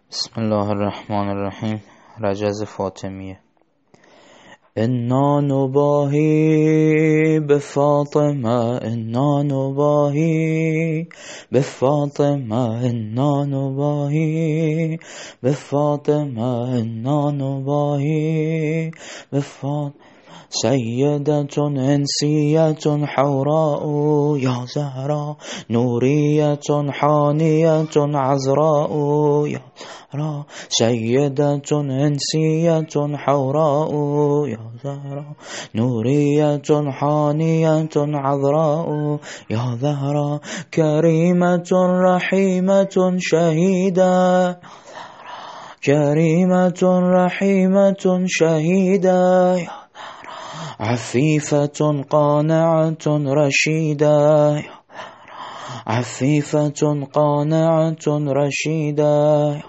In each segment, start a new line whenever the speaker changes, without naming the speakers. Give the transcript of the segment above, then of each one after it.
بسم الله الرحمن الرحیم. رجز فاطمیه. انا نباهی به فاطمه، انا نباهی به فاطمه، انا نباهی به فاطمه، انا نباهی به فاطمه. سیدتون انسیتون حوراء یا زهرا، نوریتون حانیتون عذراء یا زهرا. سیدتون انسیتون حوراء یا زهرا، نوریتون حانیتون عذراء یا زهرا. کریمتون رحیمتون شهیده، کریمتون رحیمتون شهیده. عفیفتون قانعتون رشیده، عفیفتون قانعتون رشیده.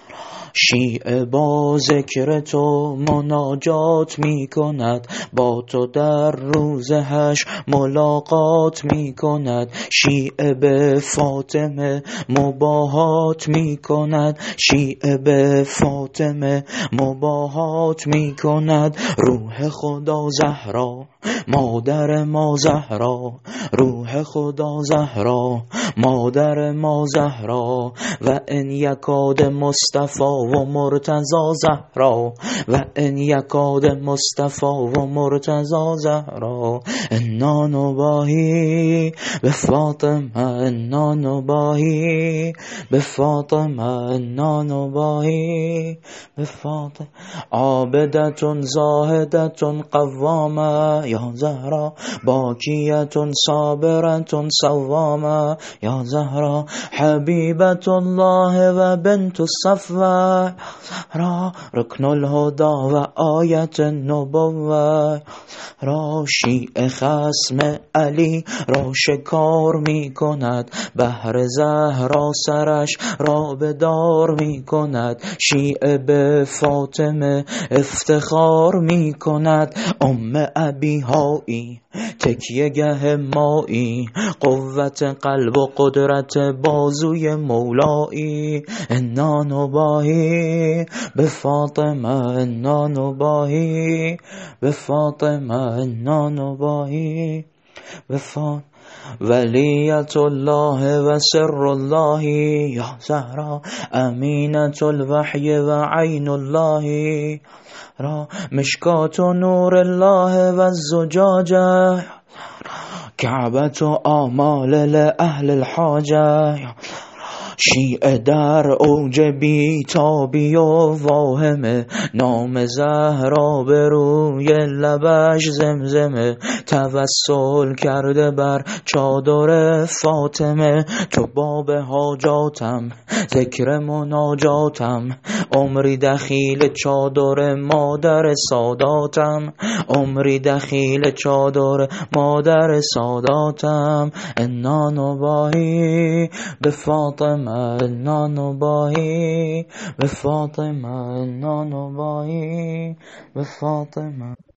شیعه با ذکر تو مناجات می کند، با تو در روز حشر ملاقات می کند. شیعه به فاطمه مباهات می کند، شیعه به فاطمه مباهات می کند. روح خدا زهرا، مادر ما زهرا، روح خدا زهرا، مادر ما زهرا. و ان یکاد مصطفی و مرتضی زهرا، و ان یکاد مصطفی و مرتضی زهرا. انا نباهی به فاطمه، انا نباهی به فاطمه، انا نباهی به فاطمه. عابدتون زاهدتون قوامه یا زهرا، باکیتون صابرتون صوامه یا زهرا. حبیبت الله و بنت الصفوه را، رکن الهدى و آیت النبوه را. شیعه خصم علی را شکار می کند، بهر زهرا سرش را بدار می کند. شیعه به فاطمه افتخار می کند. ابی هایی تکیه گه مایی، قوت قلب و قدرت بازوی مولایی. انا نباهی به فاطمه، انا نباهی به فاطمه، انا نباهی به فاطمه. ولیت الله و سر الله یا زهرا، امینت الوحی و عین الله را. مشکات نور الله و الزجاجه، کعبت آمال لأهل الحاجه. شیعه در اوج بیتابی و واهمه، نام زهرا به روی لبش زمزمه. توسل کرده بر چادر فاطمه، تو باب حاجاتم ذکر مناجاتم. عمری دخیل چادر مادر ساداتم، عمری دخیل چادر مادر ساداتم. انا نباهی به فاطمه، انا نباهی به فاطمه، انا نباهی به فاطمه.